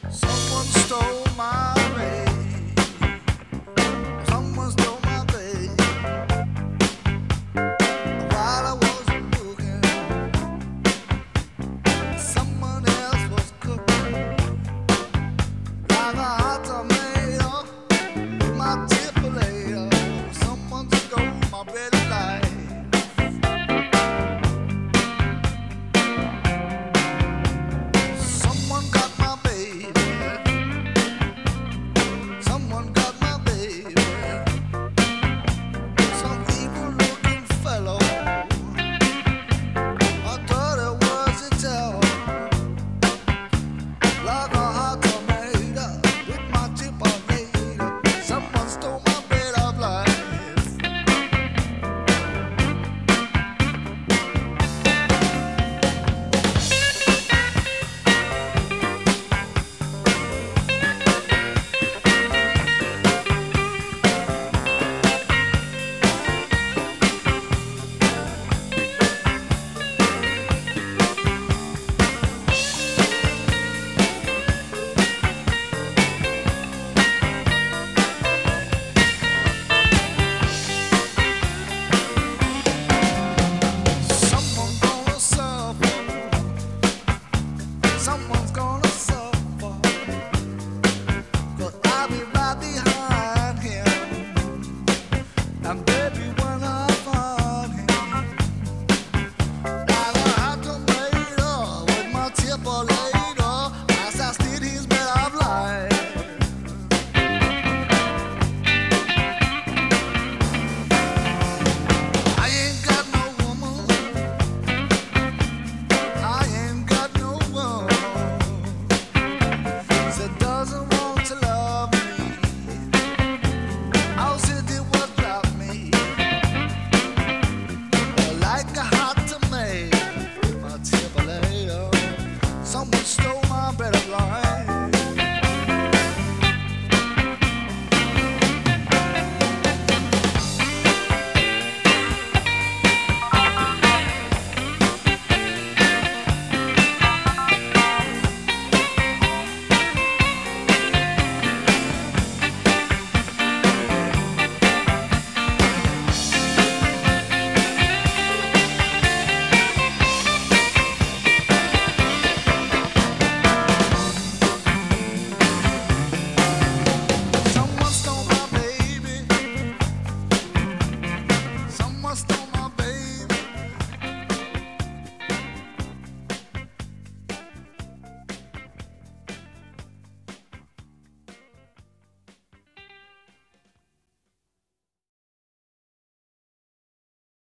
Someone stole my babe. Someone stole my babe. While I wasn't looking, someone else was cooking. Like a hot tomato, my tip later. Someone stole my better life. Someone got my baby. Someone got my baby. Some evil-looking fellow. I thought it was a tell. Like a hot tomato with my tip on later. Someone stole my bed of life. Someone gonna suffer. Someone's gonna suffer. 'Cause I'll be right behind him. And baby, when I find him, like a hot tomato with my tip later, as I steal his bed of life. I ain't got no woman. I ain't got no one that doesn't want to love me. I'll sit there what got me like a hot tomato with my tip later. Someone stole my bread of life.